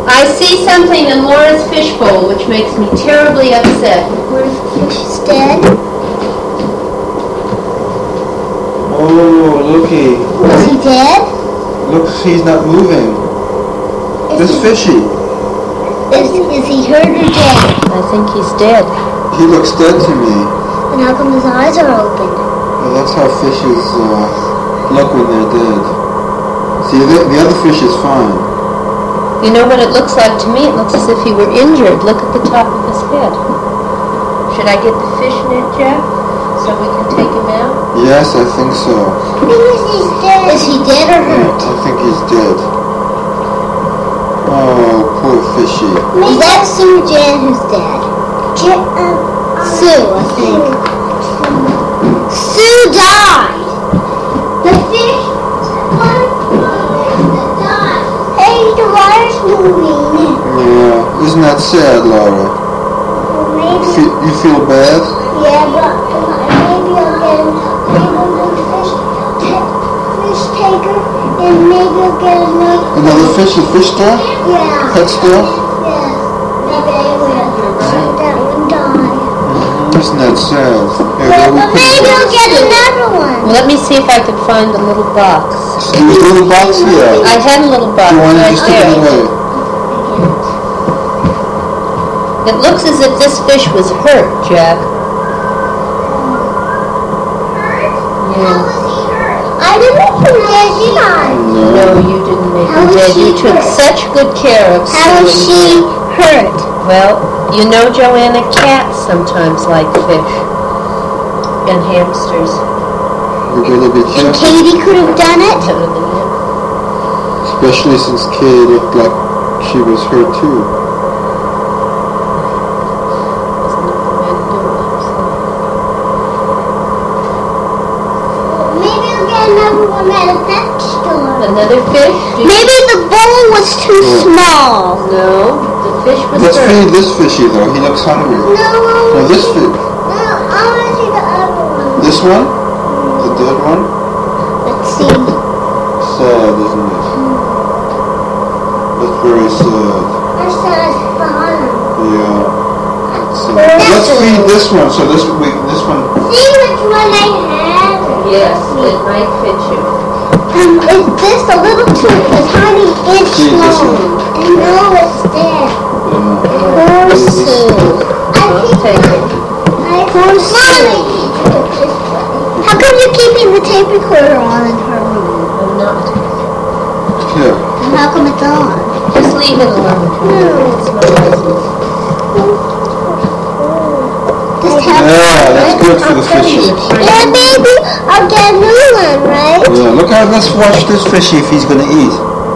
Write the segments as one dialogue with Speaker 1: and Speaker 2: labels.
Speaker 1: I see something in Laura's fishbowl which makes me terribly upset.
Speaker 2: What if the fish is dead?
Speaker 3: Oh, looky.
Speaker 2: Is he dead?
Speaker 3: Look, he's not moving. This fishy.
Speaker 2: Is he hurt or dead?
Speaker 1: I think he's dead.
Speaker 3: He looks dead to me.
Speaker 2: And how come his eyes are open?
Speaker 3: Well, that's how fishes look when they're dead. See, the other fish is fine.
Speaker 1: You know what it looks like to me? It looks as if he were injured. Look at the top of his head. Should I get the fish net, Jeff, so we can take him out?
Speaker 3: Yes, I think so.
Speaker 2: Because he's dead. Is he dead or hurt?
Speaker 3: I think he's dead. Oh, poor fishy.
Speaker 2: Is that Sue Jan who's dead? Sue, I think. Sue died. The fish. Hey, the water's moving.
Speaker 3: Yeah, isn't that sad, Laura?
Speaker 2: Maybe.
Speaker 3: You feel bad?
Speaker 2: Yeah, but maybe I'll get fish taker, and maybe I'll get
Speaker 3: Another fish, a fish store?
Speaker 2: Yeah.
Speaker 3: Pet store?
Speaker 2: Yeah. Maybe I will. That one died.
Speaker 3: Isn't that sad?
Speaker 2: But maybe I'll get another one.
Speaker 1: Well, let me see if I can find the little box.
Speaker 3: There's a little box here.
Speaker 1: I had a little box
Speaker 3: You want to
Speaker 1: right
Speaker 3: just take it
Speaker 1: there.
Speaker 3: away?
Speaker 1: It looks as if this fish was hurt, Jack. Yeah.
Speaker 2: I didn't make him dead, did I?
Speaker 1: No, you didn't make
Speaker 2: How
Speaker 1: him
Speaker 2: was
Speaker 1: dead.
Speaker 2: she
Speaker 1: You took
Speaker 2: hurt?
Speaker 1: such good care of
Speaker 2: How was
Speaker 1: Sue.
Speaker 2: she hurt?
Speaker 1: Well, you know, Joanna, cats sometimes like fish and hamsters.
Speaker 3: We're going to be
Speaker 2: And
Speaker 3: careful.
Speaker 2: Katie could have done it?
Speaker 3: Especially since Kay looked like she was hurt too.
Speaker 2: Maybe I'll get another one at a pet store.
Speaker 1: Another fish?
Speaker 2: Maybe the bowl was too small.
Speaker 1: No, the fish was
Speaker 3: Let's
Speaker 1: hurt.
Speaker 3: feed this fishy though. He looks hungry.
Speaker 2: No,
Speaker 3: No, this fish.
Speaker 2: I want to see the other one.
Speaker 3: This one? The dead one?
Speaker 2: Let's see.
Speaker 3: Sad, isn't it? That's very sad.
Speaker 2: That says fun.
Speaker 3: Yeah. Let's feed this one. So this one.
Speaker 2: See which one I have?
Speaker 1: Yes, it might fit you.
Speaker 2: Is this a little tiny inch
Speaker 3: See, this
Speaker 2: long?
Speaker 3: one.
Speaker 2: I know it's there.
Speaker 3: Yeah.
Speaker 2: Poor Sue.
Speaker 1: I'll take it.
Speaker 2: Poor Sue. How come you're keeping the tape recorder on in her room?
Speaker 1: I'm not.
Speaker 3: Here.
Speaker 2: And how come it's on?
Speaker 1: Just leave it alone. It's my license.
Speaker 3: Yeah, that's good for the fishy.
Speaker 2: Yeah, baby, I'll get a new one, right?
Speaker 3: Yeah, look how, let's watch this fishy if he's gonna eat.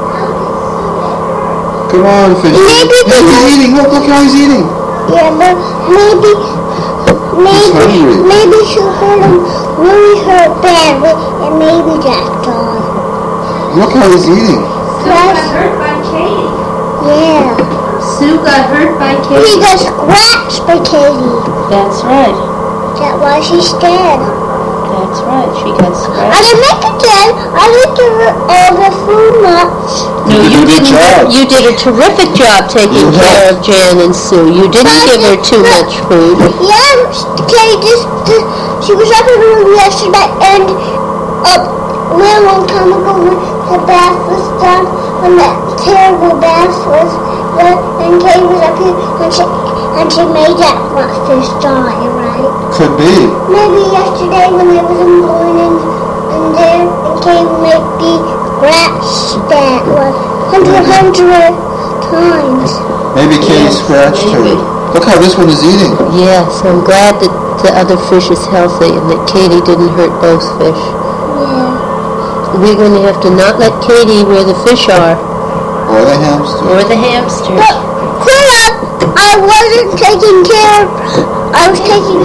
Speaker 3: Come on, fishy.
Speaker 2: Maybe
Speaker 3: Yeah, he's eating. Look how he's eating.
Speaker 2: Yeah, but maybe
Speaker 3: hungry.
Speaker 2: she hurt him really hurt badly, and maybe that's all.
Speaker 3: Look how he's eating.
Speaker 1: Hurt by Katie.
Speaker 2: Yeah.
Speaker 1: Sue got hurt by
Speaker 2: He
Speaker 1: Katie.
Speaker 2: got scratched by Katie.
Speaker 1: That's right.
Speaker 2: That's why she's dead.
Speaker 1: That's right. She got
Speaker 2: I
Speaker 1: scratched.
Speaker 2: didn't make her dead. I didn't give her all the food much.
Speaker 1: No, you
Speaker 3: did a good
Speaker 1: didn't.
Speaker 3: job.
Speaker 1: You did a terrific job taking
Speaker 3: You
Speaker 1: care of Jan and Sue. You didn't give her too much food.
Speaker 2: Yeah, Katie she was up in the room yesterday, and a long time ago when the bath was done, when that terrible bath was done, and Katie was up here, and she made that fish die, right?
Speaker 3: Could be.
Speaker 2: Maybe yesterday when there was a morning and there, and Katie maybe scratched that one hundred times.
Speaker 3: Maybe Katie
Speaker 1: Yes,
Speaker 3: scratched
Speaker 1: maybe.
Speaker 3: her. Look how this one is eating.
Speaker 1: Yes, I'm glad that the other fish is healthy and that Katie didn't hurt both fish.
Speaker 2: Yeah.
Speaker 1: We're going to have to not let Katie where the fish are
Speaker 3: Or the hamster.
Speaker 1: or the hamsters.
Speaker 2: But clear up! I wasn't taking care of. I was taking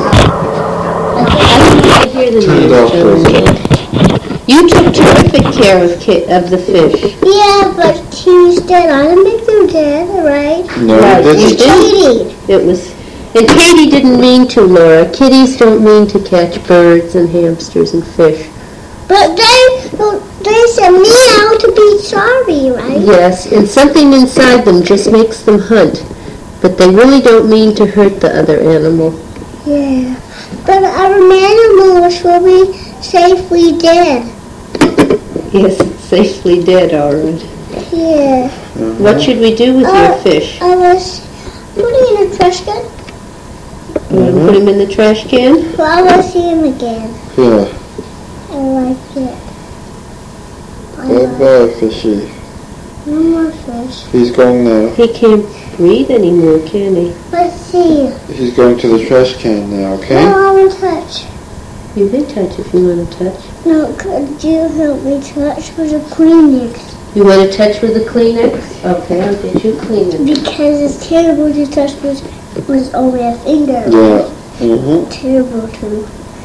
Speaker 1: I hear the
Speaker 3: Turn it
Speaker 1: news,
Speaker 3: off,
Speaker 1: Joanne. You took terrific care of the fish.
Speaker 2: Yeah, but he was dead. I didn't make them dead, right?
Speaker 3: No,
Speaker 1: Right,
Speaker 3: it
Speaker 1: you
Speaker 3: didn't.
Speaker 2: Katie.
Speaker 1: It was, and Katie didn't mean to, Laura. Kitties don't mean to catch birds and hamsters and fish.
Speaker 2: But they There's a meow to be sorry, right?
Speaker 1: Yes, and something inside them just makes them hunt. But they really don't mean to hurt the other animal.
Speaker 2: Yeah. But our animals will be safely dead.
Speaker 1: Yes, it's safely dead, all right.
Speaker 2: Yeah.
Speaker 1: What should we do with your fish?
Speaker 2: I was putting in a trash can.
Speaker 1: You want to put him in the trash can?
Speaker 2: Well, I want to see him again.
Speaker 3: Yeah.
Speaker 2: I like it.
Speaker 3: Bye-bye, fishy.
Speaker 2: No more fish.
Speaker 3: He's going now.
Speaker 1: He can't breathe anymore, can he?
Speaker 2: Let's see.
Speaker 3: He's going to the trash can now, okay?
Speaker 2: No, I want to touch.
Speaker 1: You can touch if you want to touch.
Speaker 2: No, could you help me touch with a Kleenex?
Speaker 1: You want to touch with a Kleenex? Okay, I'll get you a Kleenex.
Speaker 2: Because it's terrible to touch with only a finger.
Speaker 3: Yeah. Mm-hmm.
Speaker 2: Terrible to.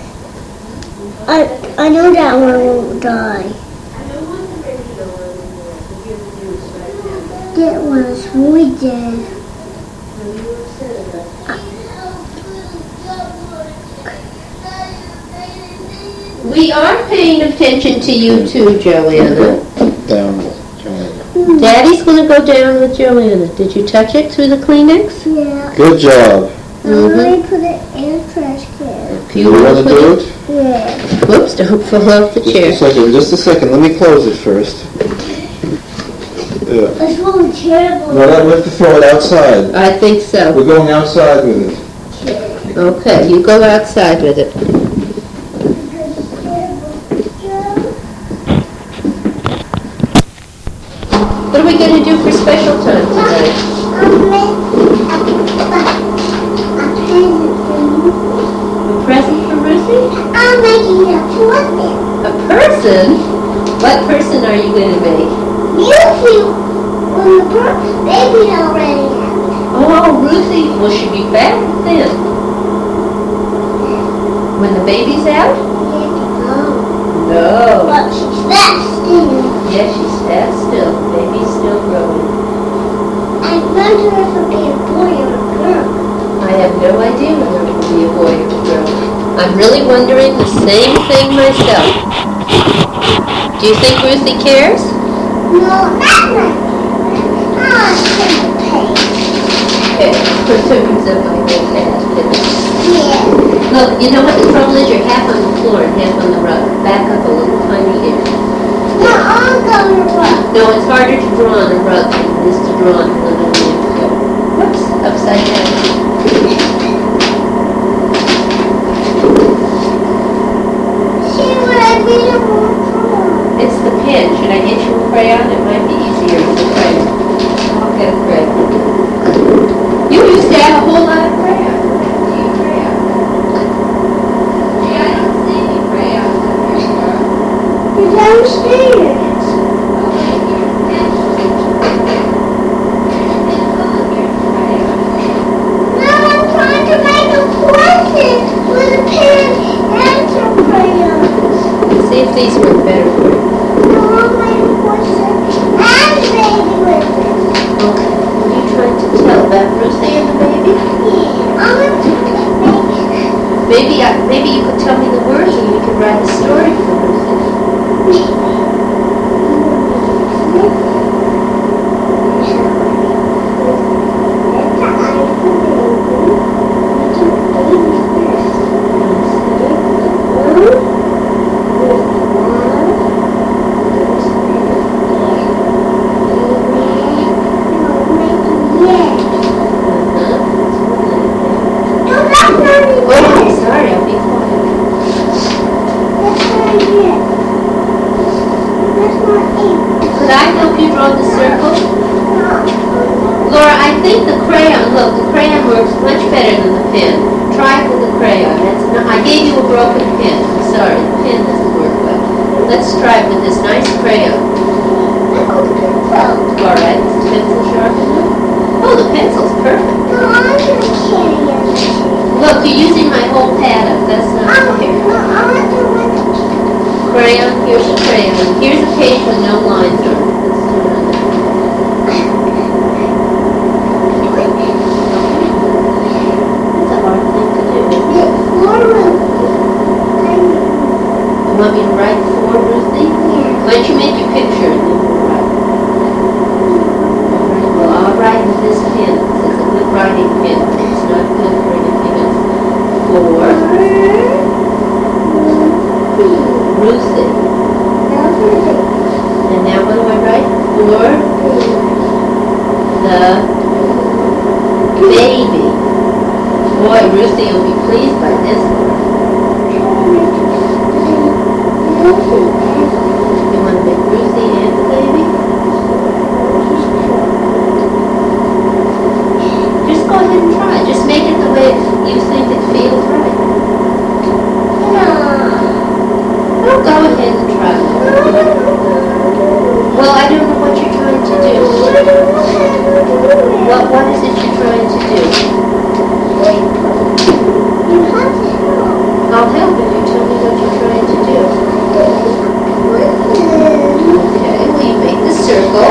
Speaker 2: I know that one won't die. That one's really dead.
Speaker 1: We are paying attention to you too, Joanna.
Speaker 3: Down, Joanna.
Speaker 1: Daddy's going to go down with Joanna. Did you touch it through the Kleenex?
Speaker 2: Yeah.
Speaker 3: Good job.
Speaker 2: I'm going to put it in a trash can.
Speaker 3: You want to do it?
Speaker 2: Yeah.
Speaker 1: Whoops, don't fall off the chair.
Speaker 3: Just a second. Let me close it first. Yeah.
Speaker 2: It's really terrible.
Speaker 3: No, we have to throw it outside.
Speaker 1: I think so.
Speaker 3: We're going outside with it.
Speaker 1: Okay, you go outside with it. What are we going to do for special time today? A present for Ruthie?
Speaker 2: I'm making a person.
Speaker 1: A person? What person are you going to make?
Speaker 2: You two, when the baby's already out.
Speaker 1: Oh, Ruthie, will she be back then? When the baby's out? No.
Speaker 2: But she's fast still.
Speaker 1: Yeah, she's fat still. Baby's still growing.
Speaker 2: I wonder if it'll be a boy or a girl.
Speaker 1: I have no idea whether it will be a boy or a girl. I'm really wondering the same thing myself. Do you think Ruthie cares?
Speaker 2: No, not like
Speaker 1: Okay, put fingers up like that.
Speaker 2: Yeah.
Speaker 1: Look, you know what the trouble is? You're half on the floor and half on the rug. Back up a little tiny bit.
Speaker 2: No, I'm going to run.
Speaker 1: No, it's harder to draw on a rug than it is to draw on a little bit. Whoops, upside down.
Speaker 2: See what I made a more.
Speaker 1: It's the pen. Should I get you a crayon? It might be easier with a crayon. I'll get a crayon. You used to have a whole lot of crayons. Do you crayon? Gee, I don't see any crayons up here, Laura.
Speaker 2: You're downstairs. No, I'm trying to make a portrait with a pen and some crayons.
Speaker 1: See if these work better for you.
Speaker 2: No, I'll make a portrait and baby with it.
Speaker 1: Okay. What are you trying to tell about Ruthie and the baby?
Speaker 2: Yeah, I'm going to make
Speaker 1: Maybe you could tell me the words and we could write a story for Ruthie. Could I help you draw the circle? Laura, I think the crayon, look, the crayon works much better than the pen. Try it with the crayon. I gave you a broken pen. I'm sorry, the pen doesn't work well. Let's try it with this nice crayon. All right, is the pencil sharp enough? Oh, the pencil's perfect. Look, you're using my whole pad up. That's not fair. Crayon, here's a crayon. Here's a page with no lines on it. Let's do it. That's a hard thing to do. You want me to write for Ruthie? Why don't you for Ruthie. And now what do I write? For the baby. Boy, Ruthie will be pleased by this one. You want to make Ruthie and the baby? Just go ahead and try. Just make it the way you think it feels right. Oh, go ahead and try. Well, I don't know what you're trying to do. What is it you're trying to do? I'll help if you tell me what you're trying to do. Okay, will you make the circle?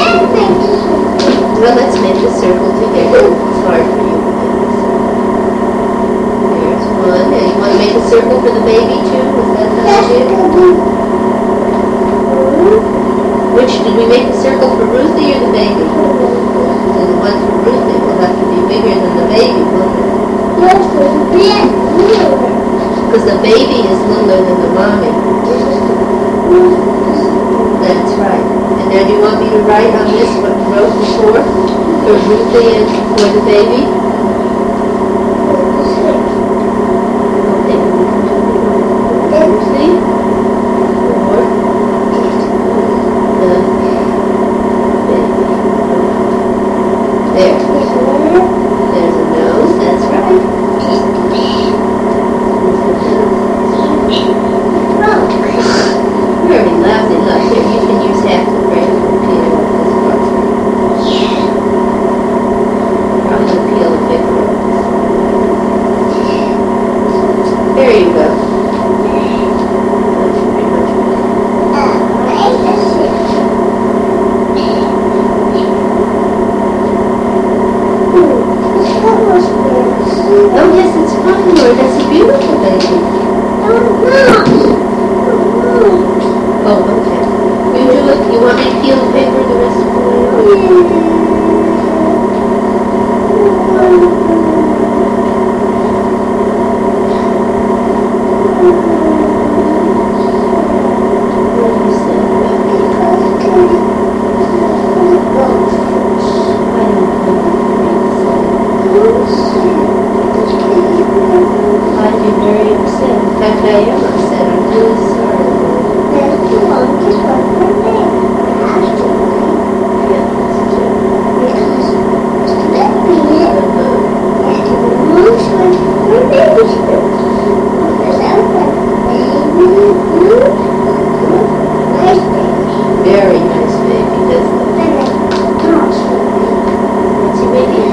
Speaker 1: Well, let's make the circle together. It's hard for you to make the circle. There's one. Now, you want to make a circle for the baby too? Is that the idea? Which, did we make the circle for Ruthie or the baby? So the one for Ruthie will have to be bigger than the baby, won't it? Because the baby is littler than the mommy. That's right. And now do you want me to write on this what you wrote before? For Ruthie and for the baby? Okay. Ruthie. For the baby. There. There's a nose. That's right. Very lovely. Look, here, you can use half the crayon for Peter with this part. I'm going to peel the paper off. There you go. Oh yes, it's fine, Lord. That's a beautiful baby. Oh, okay. You do it. You want me to peel the paper the rest of the way I'd be very upset. In fact, I am upset. I'm really sorry. Yeah, that's true. Very nice baby, doesn't it? What's he making?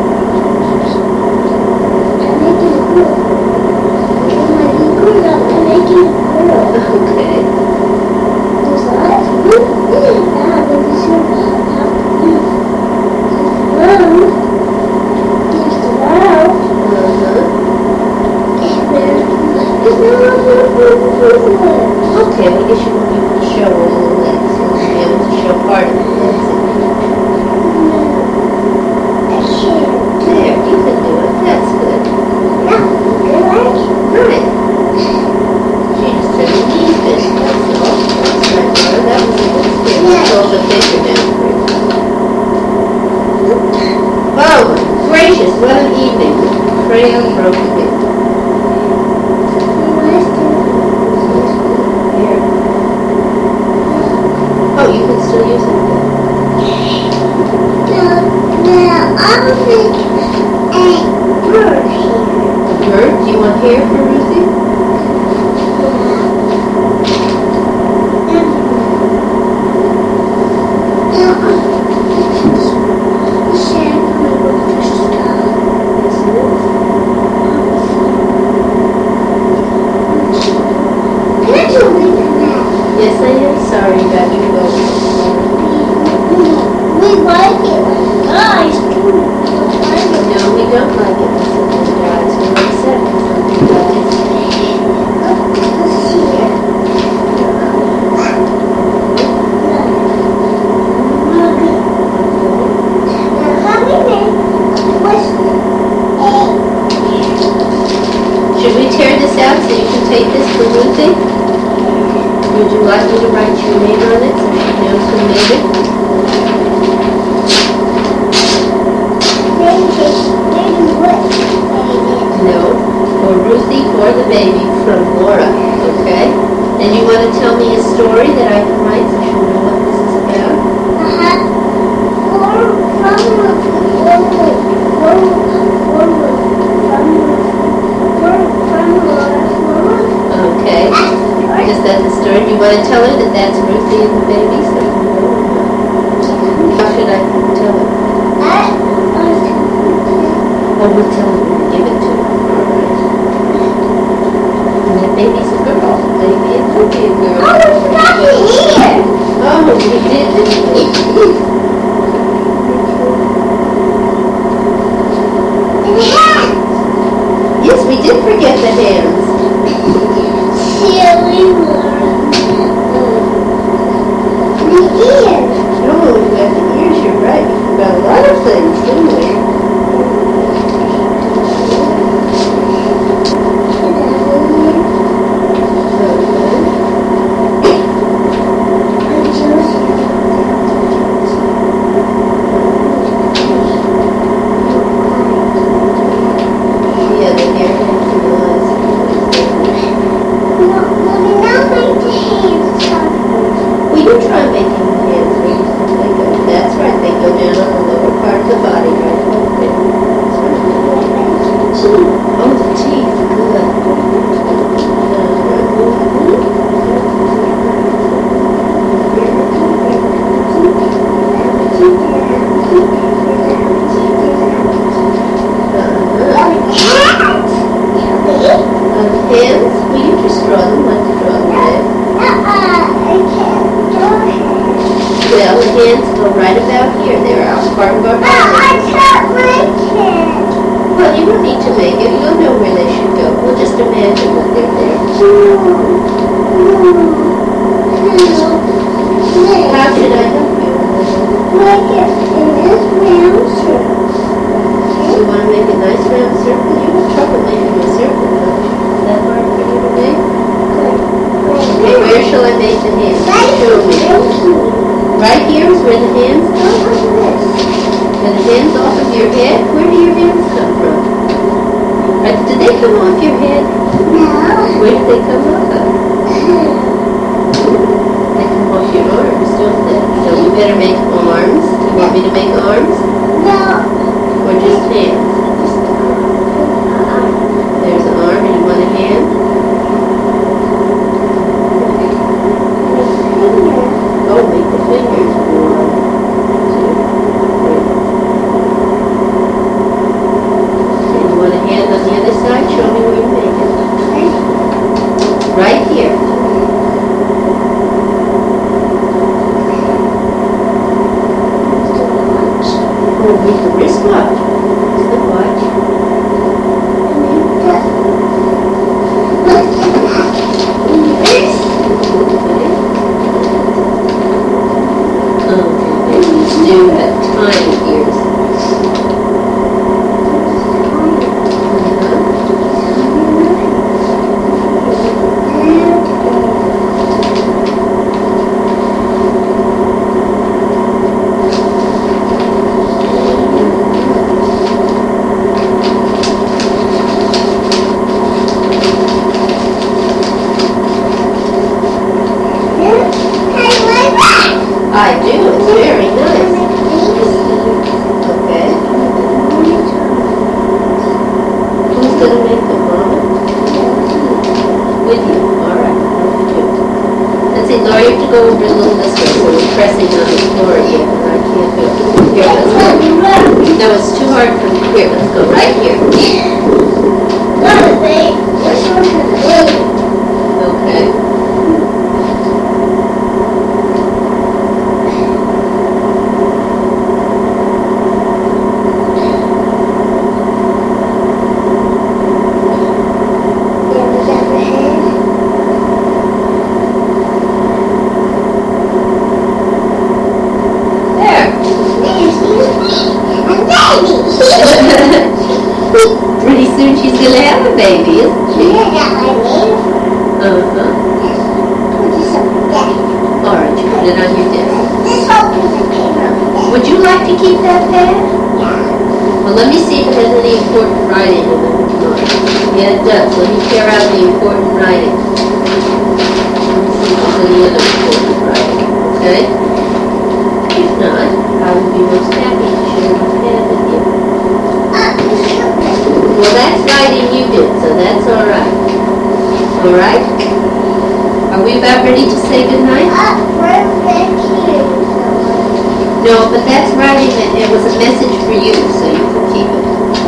Speaker 1: Okay. Okay, I guess you want to show all the legs. You'll be able to show part of the legs. There, you can do it. That's good. Right. She just said we need this. That's all. That's right, Laura. That was a good skill. Roll the paper down for you. Oh, gracious, what an evening. Crayon broken paper. Oh, you can still use it?
Speaker 2: I'll make a bird here.
Speaker 1: A bird? Do you want hair for Ruthie? Yes, I am sorry about your boat.
Speaker 2: We like it when it dries too.
Speaker 1: No, we don't like it when something dries. We're upset when something dries. Laura, okay. And you want to tell me a story that I can write so she'll know what this is about? Okay. Is that the story? Do you want to tell her that that's Ruthie and the baby? So you know or not? How should I tell her? Oh, we'll tell her when we give it to her. All right. And that baby's a girl. Baby, it could be a girl.
Speaker 2: Oh, it's not here.
Speaker 1: Oh, we did, didn't we? Yes, we did forget the hands.
Speaker 2: Silly Laura. The ears.
Speaker 1: Oh, we got the ears, you're right. We forgot a lot of things, didn't we? Well, the hands go right about here. They're part of our body.
Speaker 2: I can't make it.
Speaker 1: Well, you don't need to make it. You'll know where they should go. We'll just imagine that they're there. How should I help you?
Speaker 2: Make it in this round circle.
Speaker 1: You want to make a nice round circle? You have trouble making a circle, don't you? Is that hard for you to make? Okay, where shall I make the hands? Show me. Right here is where the hands go? And the hands off of your head? Where do your hands come from? Did they come off your head?
Speaker 2: No.
Speaker 1: Where did they come off of? They come off your arms, don't they? So you better make arms. Do you want me to make arms?
Speaker 2: No.
Speaker 1: Or just hands? There's an arm and you want a hand? Oh, make the fingers. 1, 2, 3. And you want a hand on the other side? Show me where you make it. Right here. Oh, make the wristwatch. It's the watch. Babies do have tiny ears. I do. It's very nice. Okay. Who's going to make them, Mama? With you. All right. Let's see, Laura, you have to go over a little this way, so we're pressing on the floor again, and I can't do it. Here, let's go. No, it's too hard for me. Here, let's go right here. Okay. Pretty soon she's going to have a baby, isn't she? Uh-huh. All right, you put it on your desk. Would you like to keep that pad?
Speaker 2: Yeah.
Speaker 1: Well, let me see if it has any important writing in it. Yeah, it does. Let me tear out the important writing. Let me see if there's any other important writing. Okay? If not, I would be most happy to share my pad with you. Well, that's writing you did, so that's all right. All right? Are we about ready to say goodnight? No, but that's writing that it was a message for you, so you can keep it.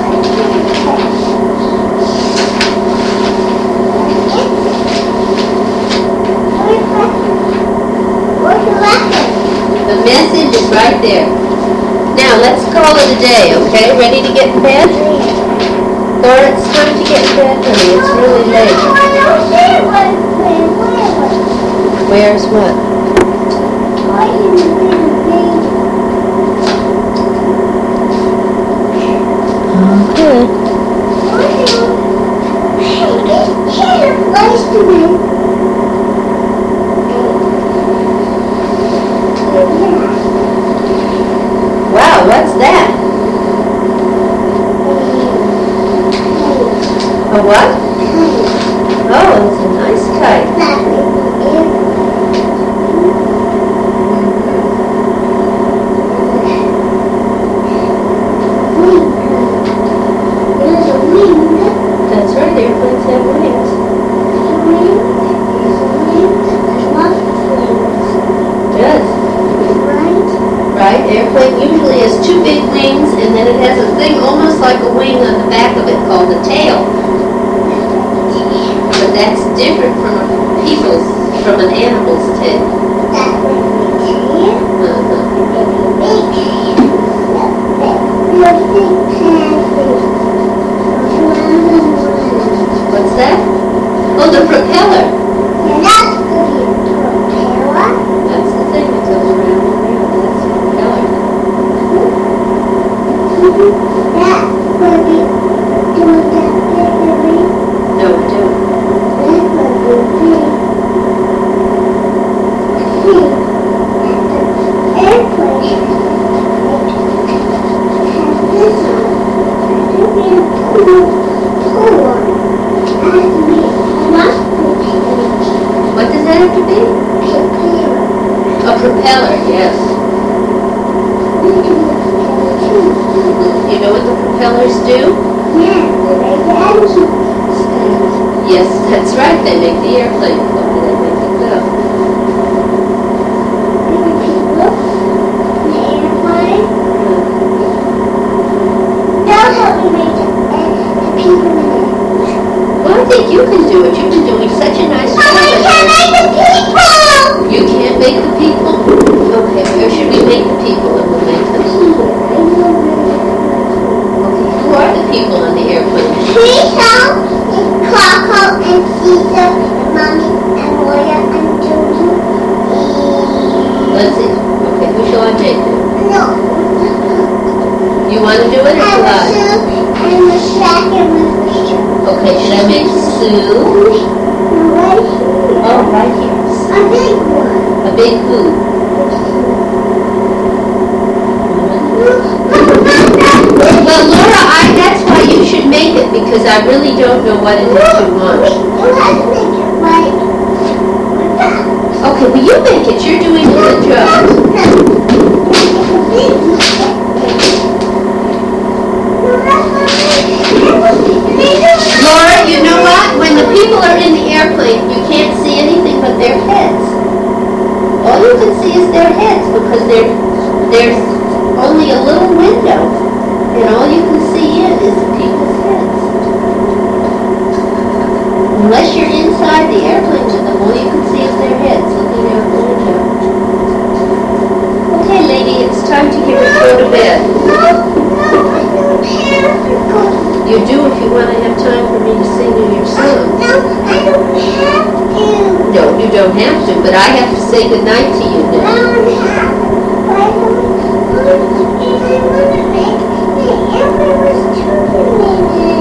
Speaker 1: The message is right there. Now, let's call it a day, okay? Ready to get in bed? Laura, it's time to get in bed, honey. It's really late. Where's what? Wow, what's that? A what? Oh, it's a nice kite. That's right, airplanes have wings. Yes. Right, airplane usually has two big wings, and then it has a thing almost like a wing on the back of it called a tail. But that's different from an animal's tail. What's that? Oh, the propeller. That's the thing that goes around and around. That's the propeller. No, I don't. What does that have to be? A propeller, yes. You know what the propellers do? Yes, that's right. They make the airplane go. They make it go. Well, I think you can do it. You've been doing such a nice job. You can't make the people? Okay, where should we make the people and we'll make them? Okay, who are the people on the airplane?
Speaker 2: Coco and Caesar and Mommy and Moya and Judy.
Speaker 1: Let's see. Okay, who shall I make?
Speaker 2: No.
Speaker 1: You want to do it or shall I?
Speaker 2: And the shack and the
Speaker 1: Okay, should I make Sue?
Speaker 2: right here.
Speaker 1: Oh, right here.
Speaker 2: A big one.
Speaker 1: A big who? Well, Laura, that's why you should make it, because I really don't know what it is you want.
Speaker 2: You have to make it right.
Speaker 1: Okay, well, you make it. You're doing a good job. Laura, you know what? When the people are in the airplane, you can't see anything but their heads. All you can see is their heads, because there's only a little window, and all you can see in is the people's heads. Unless you're inside the airplane with them, all you can see is their heads looking out the window. Okay, lady, it's time to get ready to go to bed. You do if you want to have time for me to sing you your song.
Speaker 2: No, I don't have to.
Speaker 1: No, you don't have to, but I have to say goodnight to you
Speaker 2: I
Speaker 1: now.
Speaker 2: don't have to. I want to make it. If I want to make it, everyone's turning me.